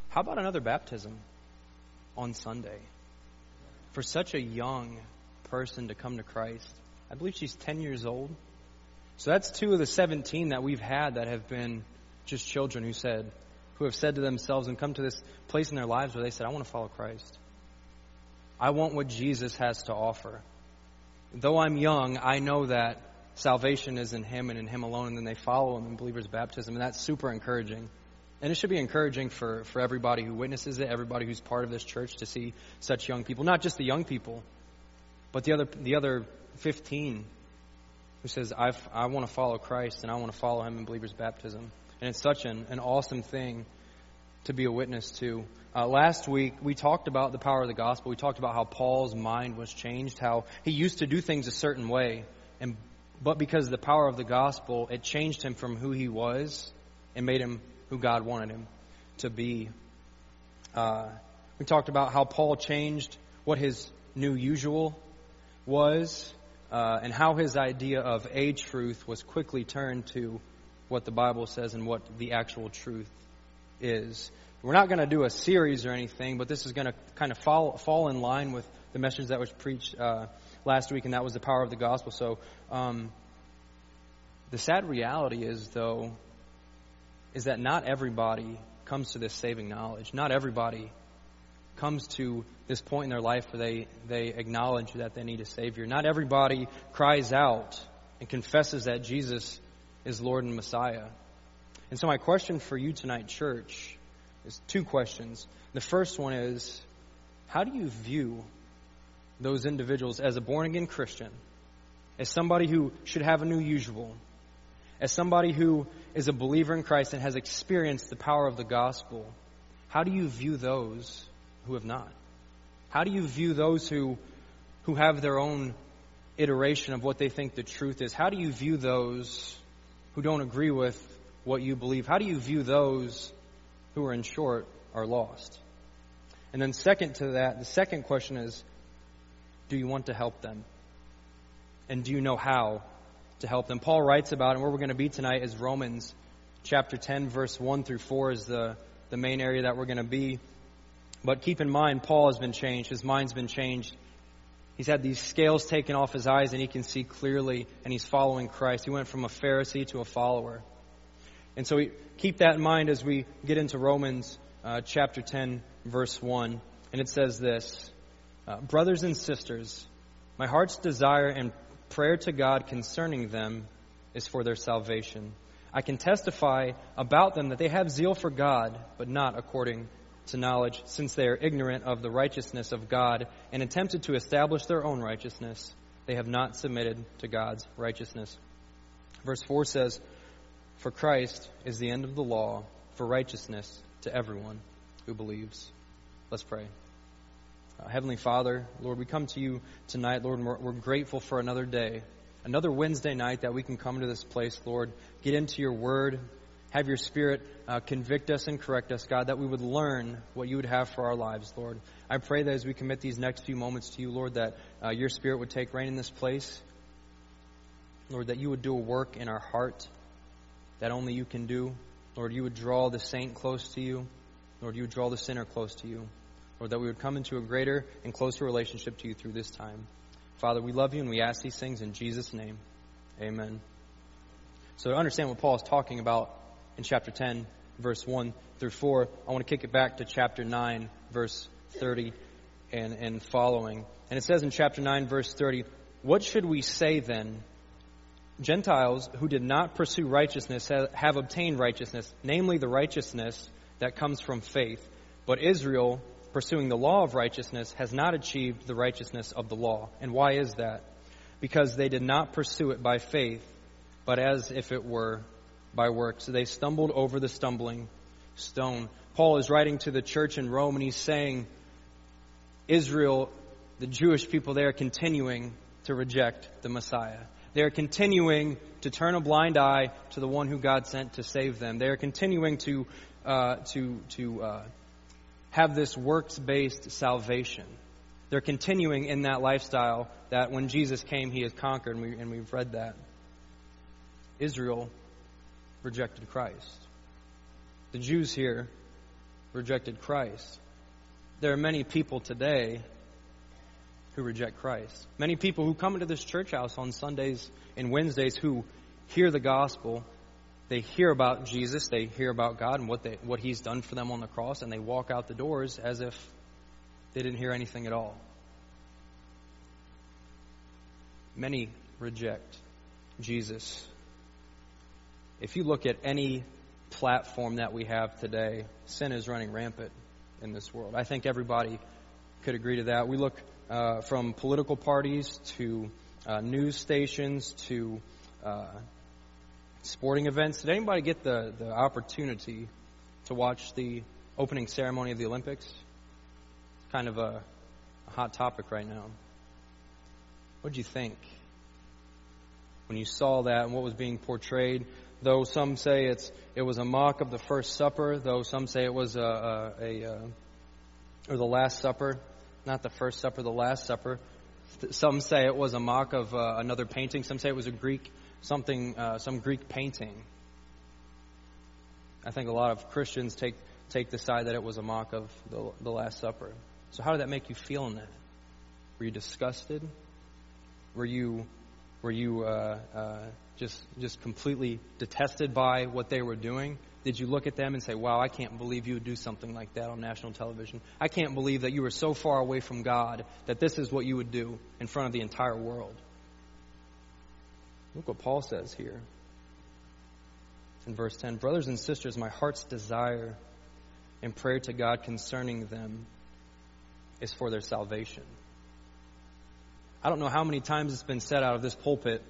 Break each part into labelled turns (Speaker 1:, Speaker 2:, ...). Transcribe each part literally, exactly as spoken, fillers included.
Speaker 1: How about another baptism on Sunday? For such a young person to come to Christ. I believe she's ten years old. So that's two of the seventeen that we've had that have been just children who said, who have said to themselves and come to this place in their lives where they said, I want to follow Christ. I want what Jesus has to offer. Though I'm young, I know that salvation is in Him and in Him alone, and then they follow Him in believer's baptism, and that's super encouraging. And it should be encouraging for, for everybody who witnesses it, everybody who's part of this church, to see such young people. Not just the young people, but the other the other fifteen who says, I've, I want to follow Christ and I want to follow Him in believer's baptism. And it's such an, an awesome thing to be a witness to. Uh, last week, we talked about the power of the gospel. We talked about how Paul's mind was changed, how he used to do things a certain way, and but because of the power of the gospel, it changed him from who he was and made him who God wanted him to be. Uh, we talked about how Paul changed what his new usual was, uh, and how his idea of a truth was quickly turned to what the Bible says and what the actual truth is. We're not going to do a series or anything, but this is going to kind of fall, fall in line with the message that was preached uh, last week, and that was the power of the gospel. So um, the sad reality is, though, is that not everybody comes to this saving knowledge. Not everybody comes to this point in their life where they, they acknowledge that they need a Savior. Not everybody cries out and confesses that Jesus is Lord and Messiah. And so my question for you tonight, church, is two questions. The first one is, how do you view those individuals as a born-again Christian, as somebody who should have a new usual, as somebody who is a believer in Christ and has experienced the power of the gospel? How do you view those who have not? How do you view those who who have their own iteration of what they think the truth is? How do you view those who don't agree with what you believe? How do you view those who are, in short, are lost? And then second to that, the second question is, do you want to help them? And do you know how to help them? Paul writes about, and where we're going to be tonight is Romans chapter ten, verse one through four is the, the main area that we're going to be. But keep in mind, Paul has been changed. His mind's been changed. He's had these scales taken off his eyes, and he can see clearly, and he's following Christ. He went from a Pharisee to a follower. And so we keep that in mind as we get into Romans uh, chapter ten, verse one. And it says this, uh, brothers and sisters, my heart's desire and prayer to God concerning them is for their salvation. I can testify about them that they have zeal for God, but not according to knowledge, since they are ignorant of the righteousness of God and attempted to establish their own righteousness. They have not submitted to God's righteousness. Verse four says, for Christ is the end of the law for righteousness to everyone who believes. Let's pray. Uh, Heavenly Father, Lord, we come to you tonight, Lord, and we're, we're grateful for another day, another Wednesday night that we can come to this place, Lord, get into your word, have your Spirit uh, convict us and correct us, God, that we would learn what you would have for our lives, Lord. I pray that as we commit these next few moments to you, Lord, that uh, your Spirit would take reign in this place. Lord, that you would do a work in our heart that only you can do. Lord, you would draw the saint close to you. Lord, you would draw the sinner close to you. Lord, that we would come into a greater and closer relationship to you through this time. Father, we love you and we ask these things in Jesus' name. Amen. So to understand what Paul is talking about in chapter ten, verse one through four, I want to kick it back to chapter nine, verse thirty and, and following. And it says in chapter nine, verse thirty, what should we say then? Gentiles who did not pursue righteousness have, have obtained righteousness, namely the righteousness that comes from faith. But Israel, pursuing the law of righteousness, has not achieved the righteousness of the law. And why is that? Because they did not pursue it by faith, but as if it were by works. So they stumbled over the stumbling stone. Paul is writing to the church in Rome, and he's saying, Israel, the Jewish people, they are continuing to reject the Messiah. They are continuing to turn a blind eye to the one who God sent to save them. They are continuing to uh, to to uh, have this works-based salvation. They're continuing in that lifestyle that when Jesus came, he has conquered, and, we, and we've read that. Israel rejected Christ. The Jews here rejected Christ. There are many people today who reject Christ. Many people who come into this church house on Sundays and Wednesdays who hear the gospel. They hear about Jesus, they hear about God and what they, what He's done for them on the cross, and they walk out the doors as if they didn't hear anything at all. Many reject Jesus. If you look at any platform that we have today, sin is running rampant in this world. I think everybody could agree to that. We look uh, from political parties to uh, news stations to uh, sporting events. Did anybody get the, the opportunity to watch the opening ceremony of the Olympics? It's kind of a, a hot topic right now. What did you think when you saw that and what was being portrayed? Though some say it's it was a mock of the First Supper, though some say it was a, a, a, a or the Last Supper, not the First Supper, the Last Supper. Some say it was a mock of uh, another painting. Some say it was a Greek something, uh, some Greek painting. I think a lot of Christians take take the side that it was a mock of the, the Last Supper. So how did that make you feel in that? Were you disgusted? Were you were you uh, uh, just just completely detested by what they were doing? Did you look at them and say, "Wow, I can't believe you would do something like that on national television. I can't believe that you were so far away from God that this is what you would do in front of the entire world"? Look what Paul says here in verse ten. Brothers and sisters, my heart's desire and prayer to God concerning them is for their salvation. I don't know how many times it's been said out of this pulpit,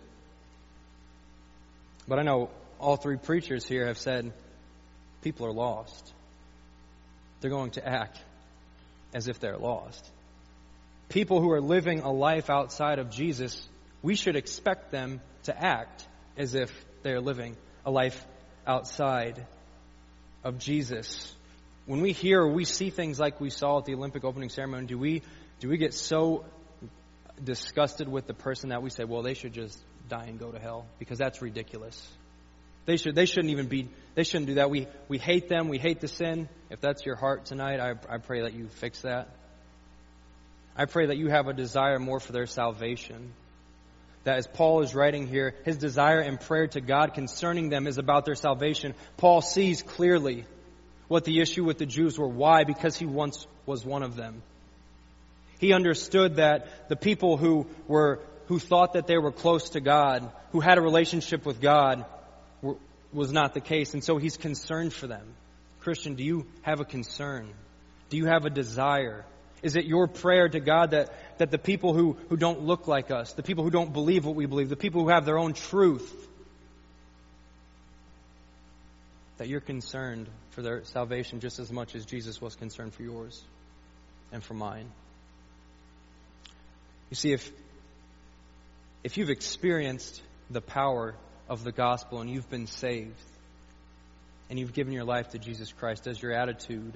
Speaker 1: but I know all three preachers here have said people are lost. They're going to act as if they're lost. People who are living a life outside of Jesus, we should expect them to act as if they're living a life outside of Jesus. When we hear or we see things like we saw at the Olympic opening ceremony, do we do we get so disgusted with the person that we say, well, they should just die and go to hell? Because that's ridiculous. They should they shouldn't even be they shouldn't do that. We we hate them, we hate the sin. If that's your heart tonight, I I pray that you fix that. I pray that you have a desire more for their salvation. That as Paul is writing here, his desire and prayer to God concerning them is about their salvation. Paul sees clearly what the issue with the Jews were. Why? Because he once was one of them. He understood that the people who were who thought that they were close to God, who had a relationship with God, were, was not the case. And so he's concerned for them. Christian, do you have a concern? Do you have a desire? Is it your prayer to God that, that the people who, who don't look like us, the people who don't believe what we believe, the people who have their own truth, that you're concerned for their salvation just as much as Jesus was concerned for yours and for mine? You see, if if you've experienced the power of the gospel and you've been saved and you've given your life to Jesus Christ, does your attitude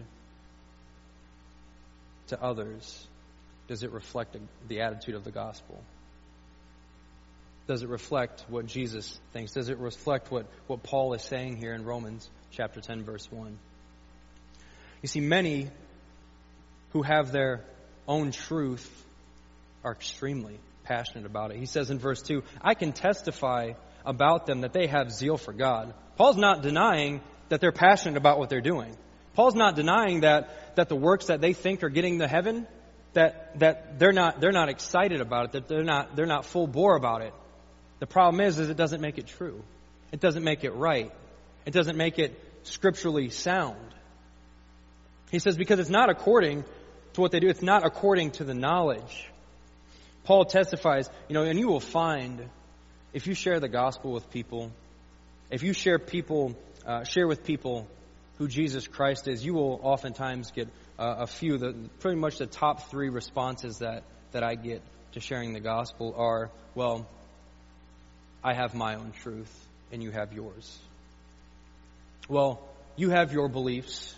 Speaker 1: to others, does it reflect the attitude of the gospel? Does it reflect what Jesus thinks? Does it reflect what, what Paul is saying here in Romans chapter ten, verse one? You see, many who have their own truth are extremely passionate about it. He says in verse two, I can testify about them that they have zeal for God. Paul's not denying that they're passionate about what they're doing. Paul's not denying that, that the works that they think are getting to heaven, that, that they're not they're not excited about it, that they're not they're not full bore about it. The problem is, is it doesn't make it true. It doesn't make it right. It doesn't make it scripturally sound. He says because it's not according to what they do. It's not according to the knowledge. Paul testifies, you know, and you will find if you share the gospel with people, if you share people, uh, share with people who Jesus Christ is, you will oftentimes get uh, a few, the pretty much the top three responses that, that I get to sharing the gospel are, well, I have my own truth and you have yours. Well, you have your beliefs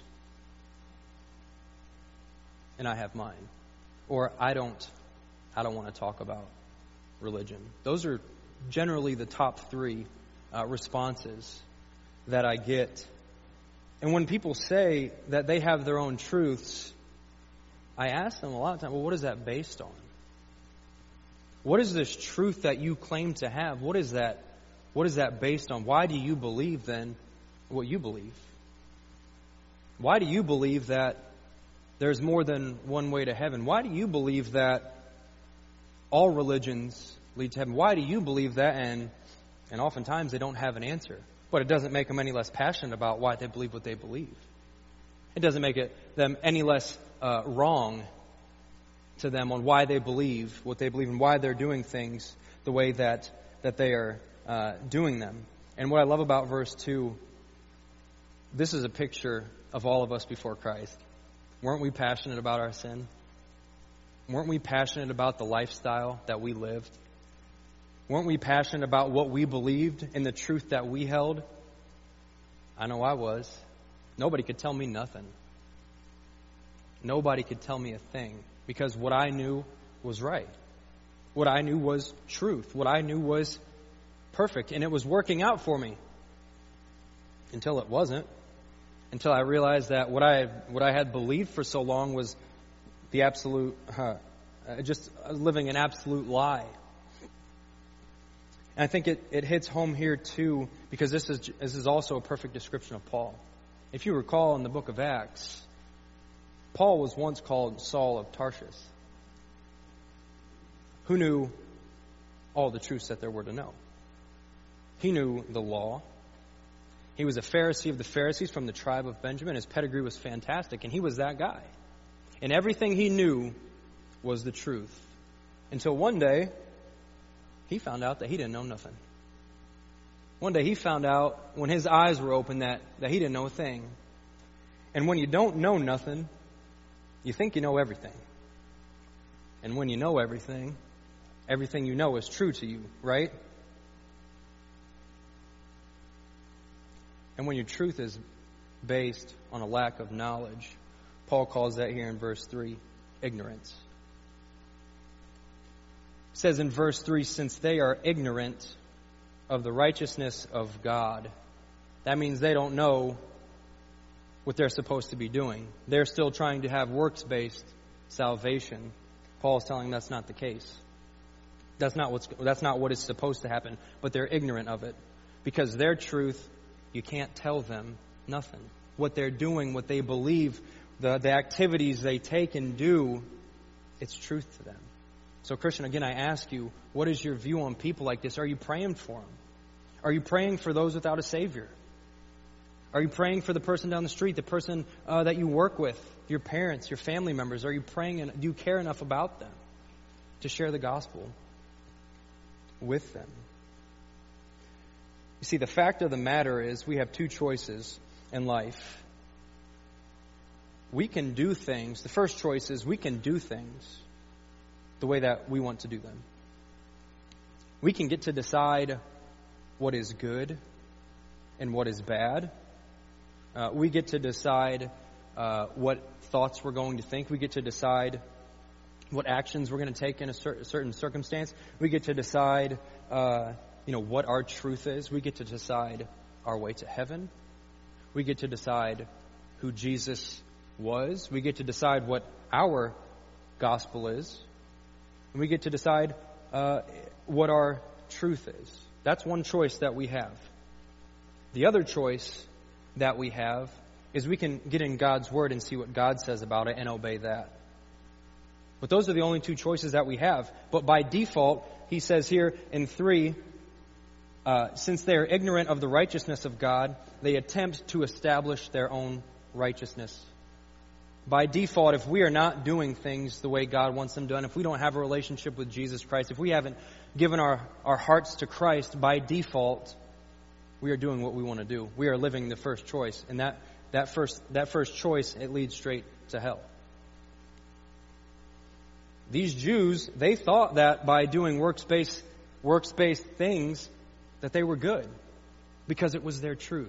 Speaker 1: and I have mine. Or I don't, I don't want to talk about religion. Those are generally the top three uh, responses that I get And when people say that they have their own truths, I ask them a lot of times, well, what is that based on? What is this truth that you claim to have? What is that? What is that based on? Why do you believe then what you believe? Why do you believe that there's more than one way to heaven? Why do you believe that all religions lead to heaven? Why do you believe that? And and oftentimes they don't have an answer. But it doesn't make them any less passionate about why they believe what they believe. It doesn't make it them any less uh, wrong to them on why they believe what they believe and why they're doing things the way that, that they are uh, doing them. And what I love about verse two, this is a picture of all of us before Christ. Weren't we passionate about our sin? Weren't we passionate about the lifestyle that we lived? Weren't we passionate about what we believed and the truth that we held? I know I was. Nobody could tell me nothing. Nobody could tell me a thing because what I knew was right. What I knew was truth. What I knew was perfect, and it was working out for me until it wasn't. Until I realized that what I what I had believed for so long was the absolute, uh, just living an absolute lie. And I think it, it hits home here too, because this is this is also a perfect description of Paul. If you recall in the book of Acts, Paul was once called Saul of Tarsus, who knew all the truths that there were to know. He knew the law. He was a Pharisee of the Pharisees from the tribe of Benjamin. His pedigree was fantastic, and he was that guy. And everything he knew was the truth. Until one day, he found out that he didn't know nothing. One day he found out when his eyes were open that, that he didn't know a thing. And when you don't know nothing, you think you know everything. And when you know everything, everything you know is true to you, right? And when your truth is based on a lack of knowledge, Paul calls that here in verse three, ignorance. It says in verse three, since they are ignorant of the righteousness of God. That means they don't know what they're supposed to be doing. They're still trying to have works-based salvation. Paul's telling them that's not the case. That's not what's that's not what is supposed to happen, but they're ignorant of it. Because their truth, you can't tell them nothing. What they're doing, what they believe, the, the activities they take and do, it's truth to them. So, Christian, again, I ask you, what is your view on people like this? Are you praying for them? Are you praying for those without a Savior? Are you praying for the person down the street, the person uh, that you work with, your parents, your family members? Are you praying and do you care enough about them to share the gospel with them? You see, the fact of the matter is we have two choices in life. We can do things. The first choice is we can do things the way that we want to do them. We can get to decide what is good and what is bad. Uh, we get to decide uh, what thoughts we're going to think. We get to decide what actions we're going to take in a cer- certain circumstance. We get to decide, uh, you know, what our truth is. We get to decide our way to heaven. We get to decide who Jesus was. We get to decide what our gospel is. And we get to decide uh, what our truth is. That's one choice that we have. The other choice that we have is we can get in God's Word and see what God says about it and obey that. But those are the only two choices that we have. But by default, he says here in three, uh, since they are ignorant of the righteousness of God, they attempt to establish their own righteousness. By default, if we are not doing things the way God wants them done, if we don't have a relationship with Jesus Christ, if we haven't given our, our hearts to Christ, by default, we are doing what we want to do. We are living the first choice. And that, that first that first choice, it leads straight to hell. These Jews, they thought that by doing works-based, works-based things, that they were good. Because it was their truth.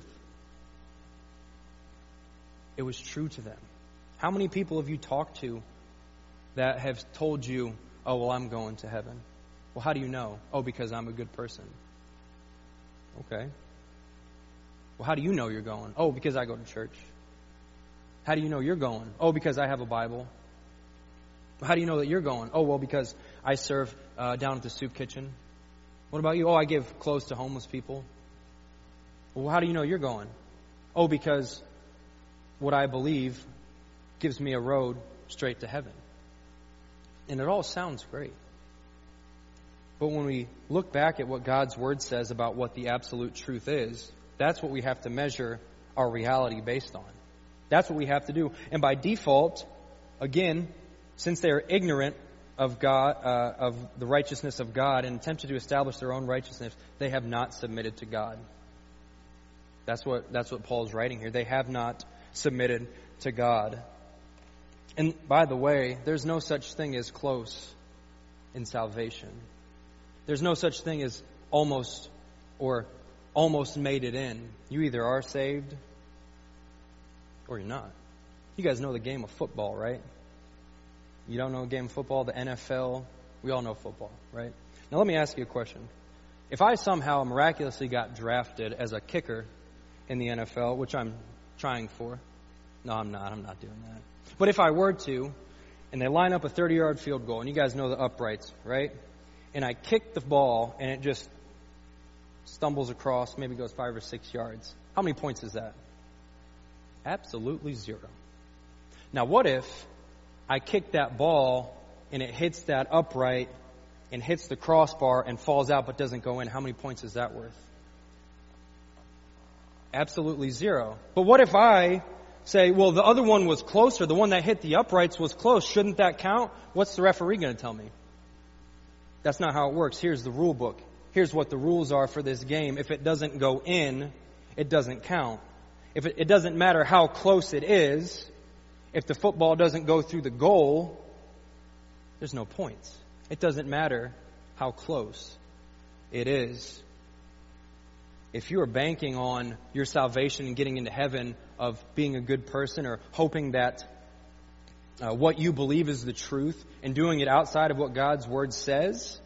Speaker 1: It was true to them. How many people have you talked to that have told you, oh, well, I'm going to heaven? Well, how do you know? Oh, because I'm a good person. Okay. Well, how do you know you're going? Oh, because I go to church. How do you know you're going? Oh, because I have a Bible. How do you know that you're going? Oh, well, because I serve uh, down at the soup kitchen. What about you? Oh, I give clothes to homeless people. Well, how do you know you're going? Oh, because what I believe gives me a road straight to heaven. And it all sounds great. But when we look back at what God's Word says about what the absolute truth is, that's what we have to measure our reality based on. That's what we have to do. And by default, again, since they are ignorant of God, uh, of the righteousness of God, and attempted to establish their own righteousness, they have not submitted to God. That's what that's what Paul's writing here. They have not submitted to God. And by the way, there's no such thing as close in salvation. There's no such thing as almost or almost made it in. You either are saved or you're not. You guys know the game of football, right? You don't know the game of football, the N F L. We all know football, right? Now let me ask you a question. If I somehow miraculously got drafted as a kicker in the N F L, which I'm trying for. No, I'm not. I'm not doing that. But if I were to, and they line up a thirty-yard field goal, and you guys know the uprights, right? And I kick the ball, and it just stumbles across, maybe goes five or six yards. How many points is that? Absolutely zero. Now, what if I kick that ball, and it hits that upright, and hits the crossbar, and falls out, but doesn't go in? How many points is that worth? Absolutely zero. But what if I say, well, the other one was closer, the one that hit the uprights was close, shouldn't that count? What's the referee going to tell me? That's not how it works. Here's the rule book. Here's what the rules are for this game. If it doesn't go in, it doesn't count. If it, it doesn't matter how close it is, if the football doesn't go through the goal, there's no points. It doesn't matter how close it is. If you are banking on your salvation and getting into heaven of being a good person, or hoping that uh, what you believe is the truth and doing it outside of what God's Word says,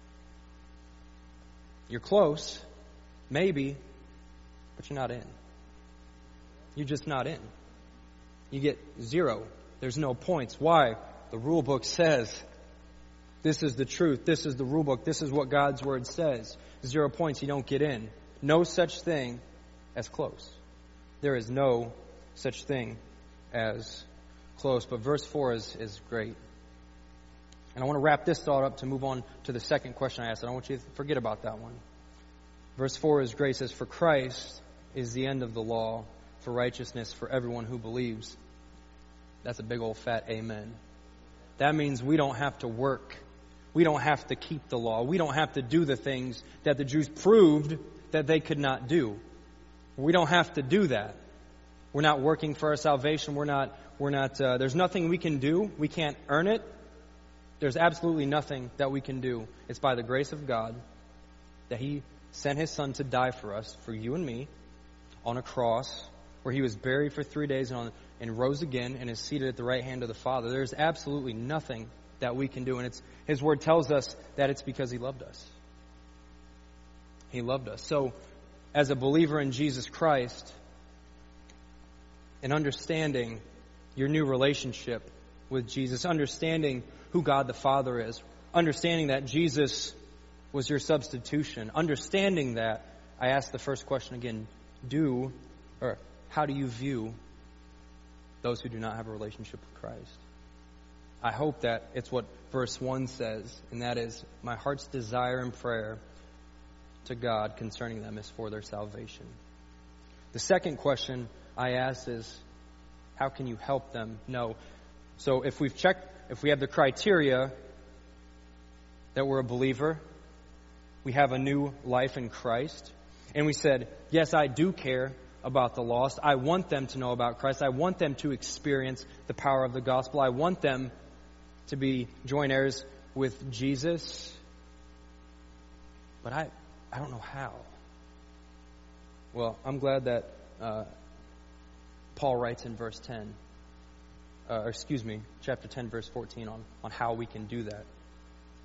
Speaker 1: you're close, maybe, but you're not in. You're just not in. You get zero. There's no points. Why? The rule book says this is the truth. This is the rule book. This is what God's Word says. Zero points, you don't get in. No such thing as close. There is no such thing as close. But verse four is, is great. And I want to wrap this thought up to move on to the second question I asked. I don't want you to forget about that one. Verse four is great. It says, for Christ is the end of the law for righteousness for everyone who believes. That's a big old fat amen. That means we don't have to work. We don't have to keep the law. We don't have to do the things that the Jews proved that they could not do. We don't have to do that. We're not working for our salvation. We're not, we're not, uh, there's nothing we can do. We can't earn it. There's absolutely nothing that we can do. It's by the grace of God that He sent His Son to die for us, for you and me, on a cross, where He was buried for three days and, on, and rose again and is seated at the right hand of the Father. There's absolutely nothing that we can do. And it's His Word tells us that it's because He loved us. He loved us. So, as a believer in Jesus Christ, and understanding your new relationship with Jesus, understanding who God the Father is, understanding that Jesus was your substitution, understanding that, I ask the first question again, do, or how do you view those who do not have a relationship with Christ? I hope that it's what verse one says, and that is, my heart's desire and prayer to God concerning them is for their salvation. The second question I ask is, how can you help them know? So if we've checked, if we have the criteria that we're a believer, we have a new life in Christ, and we said, yes, I do care about the lost. I want them to know about Christ. I want them to experience the power of the gospel. I want them to be joint heirs with Jesus. But I, I don't know how. Well, I'm glad that uh, Paul writes in verse ten, uh, or excuse me, chapter ten, verse fourteen, on, on how we can do that.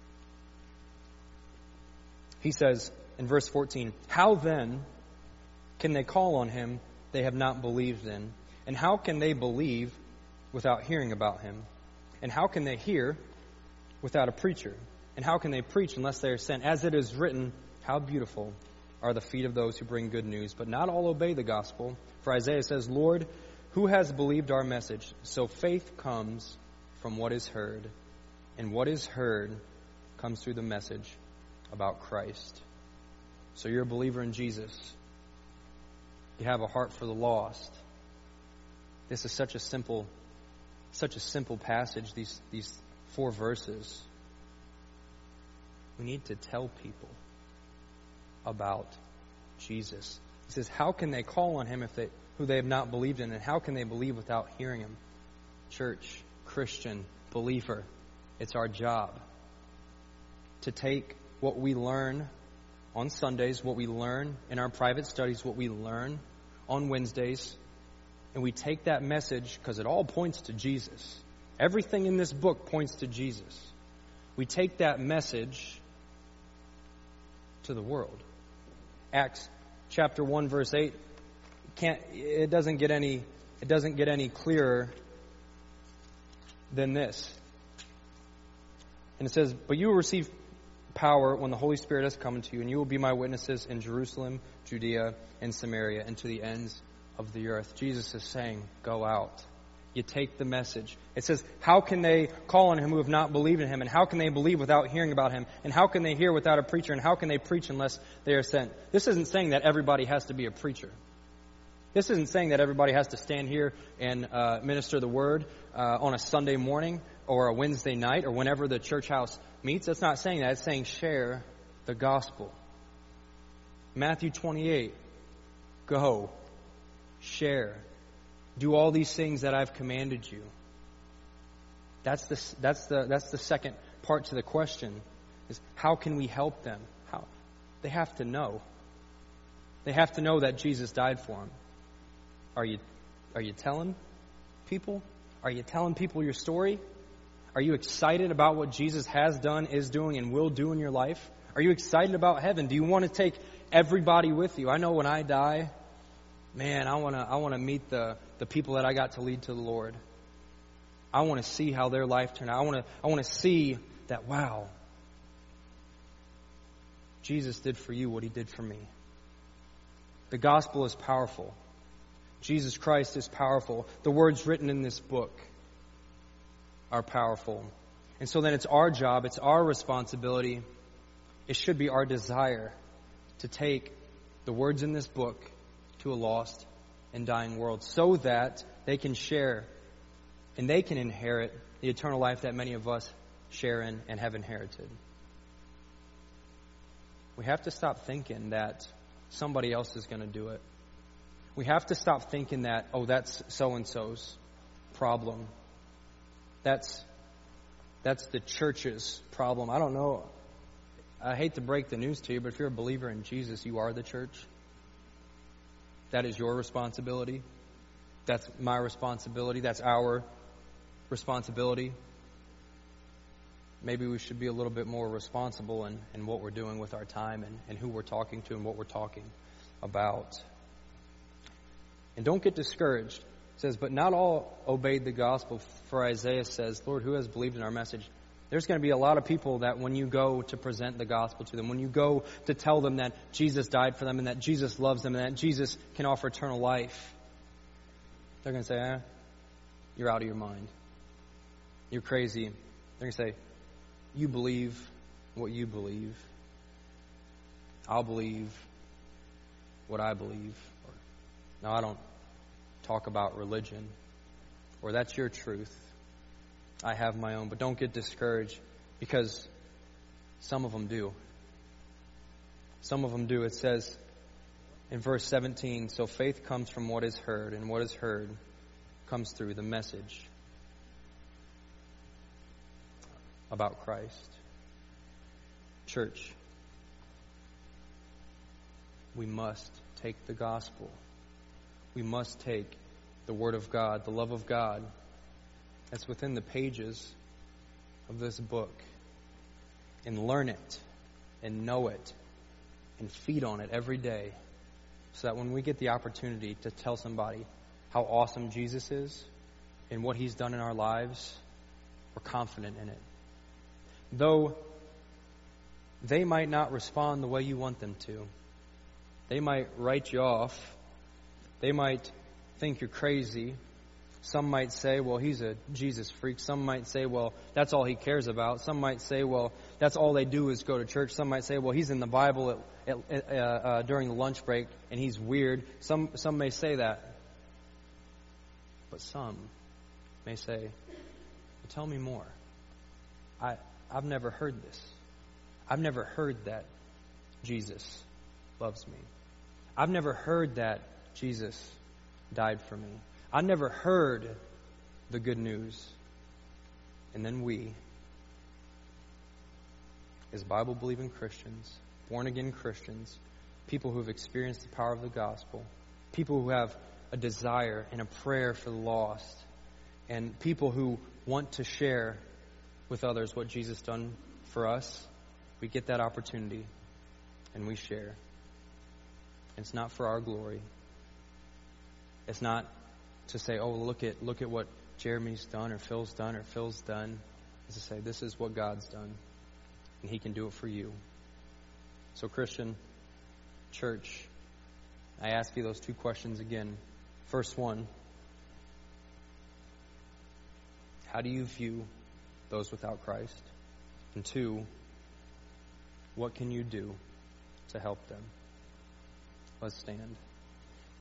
Speaker 1: He says in verse fourteen, how then can they call on him they have not believed in? And how can they believe without hearing about him? And how can they hear without a preacher? And how can they preach unless they are sent? As it is written, how beautiful are the feet of those who bring good news, but not all obey the gospel. For Isaiah says, Lord, who has believed our message? So faith comes from what is heard, and what is heard comes through the message about Christ. So you're a believer in Jesus. You have a heart for the lost. This is such a simple, such a simple passage, these, these four verses. We need to tell people about Jesus. He says, how can they call on him if they who they have not believed in? And how can they believe without hearing him? Church, Christian, believer, it's our job to take what we learn on Sundays, what we learn in our private studies, what we learn on Wednesdays, and we take that message, because it all points to Jesus. Everything in this book points to Jesus. We take that message to the world. Acts chapter one, verse eight, can't it doesn't get any it doesn't get any clearer than this. And it says, but you will receive power when the Holy Spirit has come into you, and you will be my witnesses in Jerusalem, Judea, and Samaria, and to the ends of the earth. Jesus is saying, go out. You take the message. It says, how can they call on him who have not believed in him? And how can they believe without hearing about him? And how can they hear without a preacher? And how can they preach unless they are sent? This isn't saying that everybody has to be a preacher. This isn't saying that everybody has to stand here and uh, minister the word uh, on a Sunday morning or a Wednesday night or whenever the church house meets. That's not saying that. It's saying share the gospel. Matthew twenty-eight, go, share. Do all these things that I've commanded you. That's the that's the that's the second part to the question: is how can we help them? How they have to know. They have to know that Jesus died for them. Are you are you telling people? Are you telling people your story? Are you excited about what Jesus has done, is doing, and will do in your life? Are you excited about heaven? Do you want to take everybody with you? I know when I die, man, I want to I want to meet the, the people that I got to lead to the Lord. I want to see how their life turned out. I want to I want to see that, wow, Jesus did for you what he did for me. The gospel is powerful. Jesus Christ is powerful. The words written in this book are powerful. And so then it's our job, it's our responsibility, it should be our desire to take the words in this book to a lost and dying world so that they can share and they can inherit the eternal life that many of us share in and have inherited. We have to stop thinking that somebody else is going to do it. We have to stop thinking that, oh, that's so-and-so's problem. That's that's the church's problem. I don't know. I hate to break the news to you, but if you're a believer in Jesus, you are the church. That is your responsibility. That's my responsibility. That's our responsibility. Maybe we should be a little bit more responsible in, in what we're doing with our time and, and who we're talking to and what we're talking about. And don't get discouraged. It says, but not all obeyed the gospel. For Isaiah says, Lord, who has believed in our message? There's going to be a lot of people that when you go to present the gospel to them, when you go to tell them that Jesus died for them and that Jesus loves them and that Jesus can offer eternal life, they're going to say, eh, you're out of your mind. You're crazy. They're going to say, you believe what you believe. I'll believe what I believe. Or, no, I don't talk about religion. Or that's your truth. I have my own. But don't get discouraged because some of them do. Some of them do. It says in verse seventeen, so faith comes from what is heard, and what is heard comes through the message about Christ. Church, we must take the gospel. We must take the Word of God, the love of God that's within the pages of this book, and learn it and know it and feed on it every day so that when we get the opportunity to tell somebody how awesome Jesus is and what He's done in our lives, we're confident in it. Though they might not respond the way you want them to. They might write you off. They might think you're crazy. Some might say, well, he's a Jesus freak. Some might say, well, that's all he cares about. Some might say, well, that's all they do is go to church. Some might say, well, he's in the Bible at, at, uh, uh, during the lunch break and he's weird. Some, some may say that. But some may say, well, tell me more. I, I've never heard this. I've never heard that Jesus loves me. I've never heard that Jesus died for me. I've never heard the good news. And then we, as Bible-believing Christians, born-again Christians, people who have experienced the power of the gospel, people who have a desire and a prayer for the lost, and people who want to share with others what Jesus done for us, we get that opportunity and we share. It's not for our glory. It's not to say, oh, look at look at what Jeremy's done or Phil's done or Phil's done. It's to say, this is what God's done, and He can do it for you. So, Christian, church, I ask you those two questions again. First one, how do you view those without Christ? And two, what can you do to help them? Let's stand.